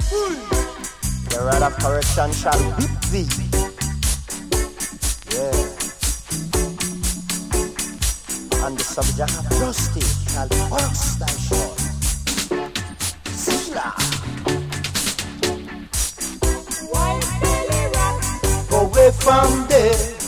The rod of correction shall whip thee. Yeah. And the subject of justice shall burst thy shore. Sila. White belly rock. Away from there.